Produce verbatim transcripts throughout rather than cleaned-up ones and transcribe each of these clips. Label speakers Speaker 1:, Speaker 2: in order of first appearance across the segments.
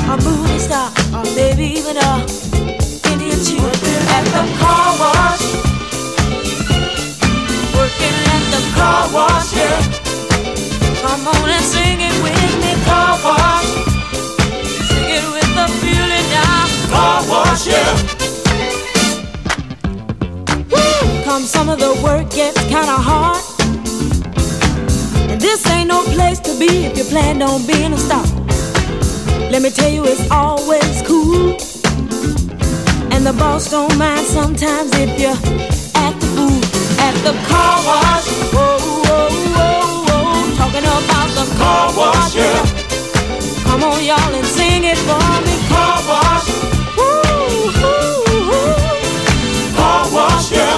Speaker 1: a movie star, or maybe even a Indian chief. At the car wash, working at the car wash, yeah. Come on and sing it with me, car wash. Sing it with the feeling now, car wash, yeah. Woo! Come some of the work gets kinda hard, and this ain't no place to be if you plan on being a star. Let me tell you, it's always cool, and the boss don't mind sometimes if you act the fool. At the car wash, whoa, whoa, whoa, whoa, talking about the car wash, yeah. Come on, y'all, and sing it for me, car wash. Woo, woo, woo. Car wash, yeah.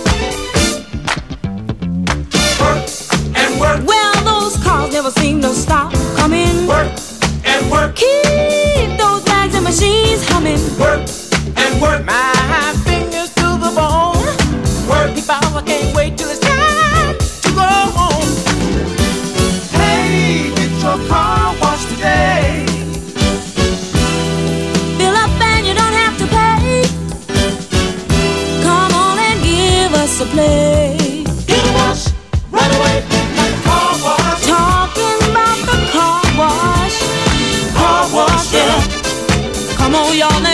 Speaker 1: Work and work. Well, those cars never seem to stop coming. Work and work. Keep those bags and machines humming. Work and work. My fingers to the bone. Work. If I can't wait till it's time to go home. Hey, get your car washed today. Fill up and you don't have to pay. Come on and give us a play. Get a wash right away at the car wash. Talking about the car wash. Car wash, yeah. Come on, y'all.